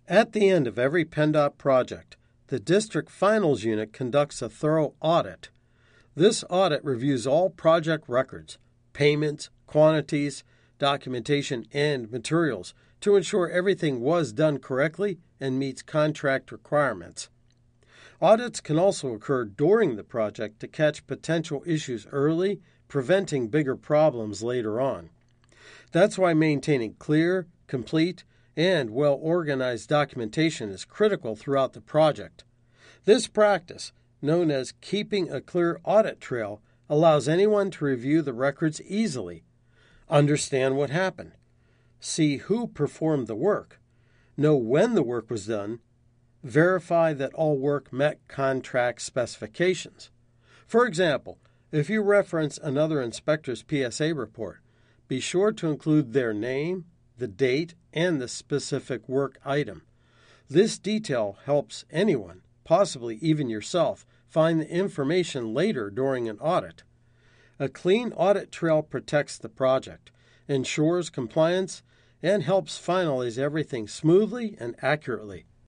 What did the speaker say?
At the end of every PennDOT project, the District Finals Unit conducts a thorough audit. This audit reviews all project records, payments, quantities, documentation, and materials to ensure everything was done correctly and meets contract requirements. Audits can also occur during the project to catch potential issues early, preventing bigger problems later on. That's why maintaining clear, complete, and well-organized documentation is critical throughout the project. This practice, known as keeping a clear audit trail, allows anyone to review the records easily, understand what happened, see who performed the work, know when the work was done, verify that all work met contract specifications. For example, if you reference another inspector's PSA report, be sure to include their name, the date, and the specific work item. This detail helps anyone, possibly even yourself, find the information later during an audit. A clean audit trail protects the project, ensures compliance, and helps finalize everything smoothly and accurately.